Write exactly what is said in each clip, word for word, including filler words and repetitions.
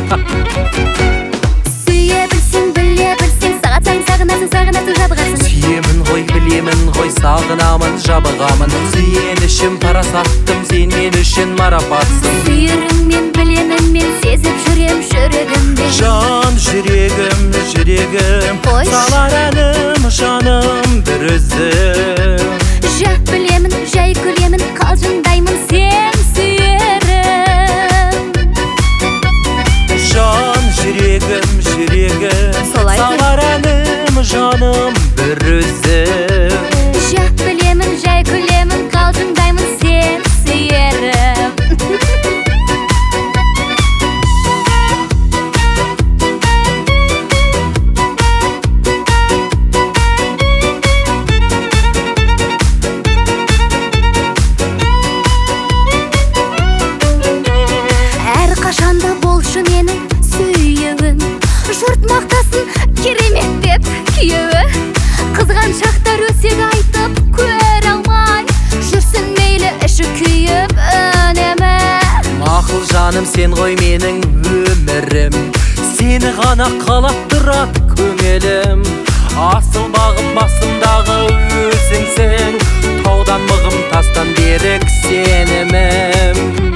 Сүйе білсең, біле білсең, сағат сайын сағынасың, сағынасың, жабығасың. Сүйемін ғой, білемін ғой, сағынамын, жабығамын. Сүйенішім парасаттым, сен мен үшін марапатсың. Сүйеріңмен, білемін мен, сезіп жүрем жүрегімде. Жан жүрегім, жүрегім, Қойш. салар әнім, жаным бір үзім. Жа білемін, жай күлемін, қалжыңдаймын сен сүйерім. Жан жүрегім, жүрегім, Солай екен. салар әнім, жаным бір үзім. Жа білемін, жай күлемін, қалжыңдаймын сен сүйерім. Қашанда болшы менің сүйеуім. Жұрт мақтасын керемет деп күйеуі. Қызған шақтар өсек айтып көре алмай жүрсін мейлі іші күйіп үнемі. Мақұл жаным, сен ғой менің өмірім, сені ғана қалап тұрат көңілім. Асыл бағым басымдағы өзіңсің, таудан мығым тастан берік сенімім.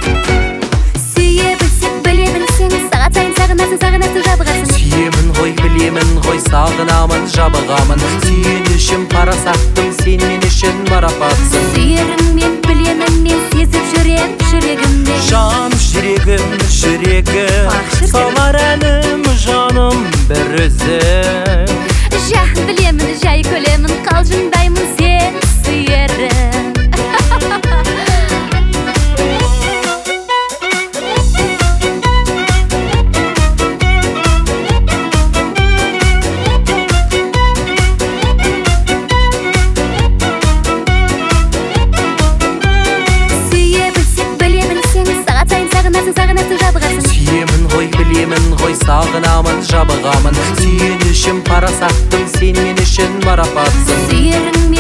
Сағат сайын сағынасың, сағынасың, жабығасың. Сүйемін ғой, білемін ғой, сағынамын, жабығамын. Сүйенішім парасаттым, сен мен үшін марапатсың. Сүйеріңмен, білемін мен, сезіп жүрем жүрегімде. Жан жүрегім, жүрегім, салар әнім, жаным бір үзім. Жа білемін, жай күлемін, қалжыңдаймын сен сүйерім. Сүйемін ғой, білемін ғой, сағынамын, жабығамын. Сүйенішім парасаттым, сен мен үшін марапатсың. Сүйеріңмен